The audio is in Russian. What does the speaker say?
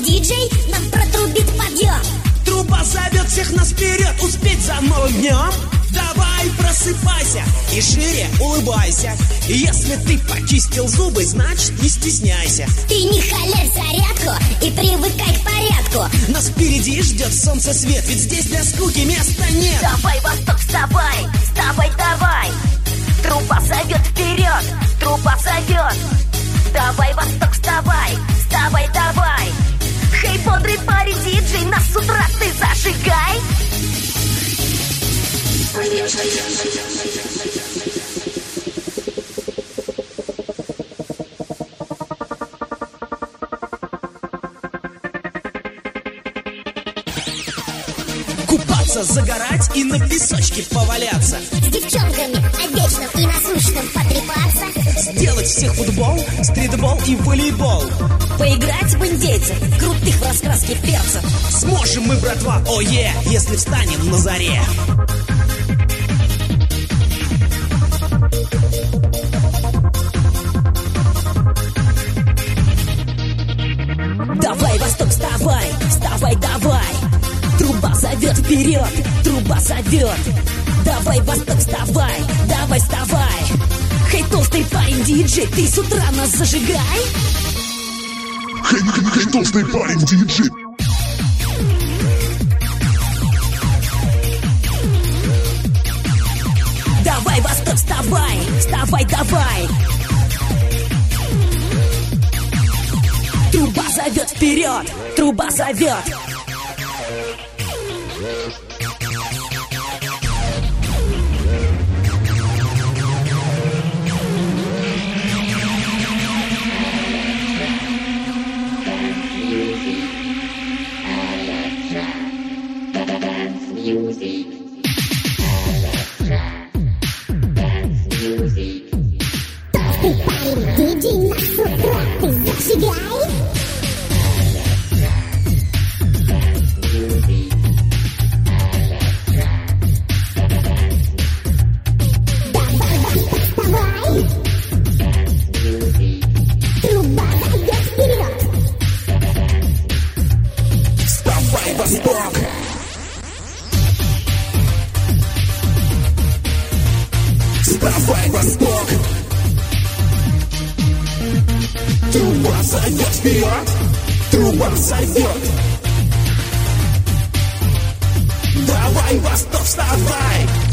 диджей нам протрубит подъем. Труба зовет всех нас вперед, успеть за новым днем. Давай просыпайся и шире улыбайся. Если ты почистил зубы, значит не стесняйся. Ты не халявь зарядку и привыкай к порядку. Нас впереди ждет солнце свет, ведь здесь для скуки места нет. Давай, Восток, вставай, вставай, давай. Труба зовет вперед, труба зовет. Давай, Восток, вставай, вставай, давай. Хей, бодрый парень, диджей, нас с утра ты зажигай. Купаться, загорать и на песочке поваляться. С девчонками о вечном и насущном потрепаться. Сделать всех футбол, стритбол и волейбол. Поиграть в индейцев, крутых в раскраске перцев. Сможем мы, братва, ое, если встанем на заре. Давай, Восток, вставай, вставай, давай. Труба зовет вперед, труба зовет. Давай, Восток, вставай, давай, вставай. Хей, толстый парень, диджей, ты с утра нас зажигай. Хей, толстый парень, диджей. Давай, Восток, вставай, вставай, давай. Труба зовет вперед, труба зовет. Диджей, нас с утра ты зажигай. Вставай, Восток! Труба зовет вперед! Труба зовет! Давай, Восток, вставай!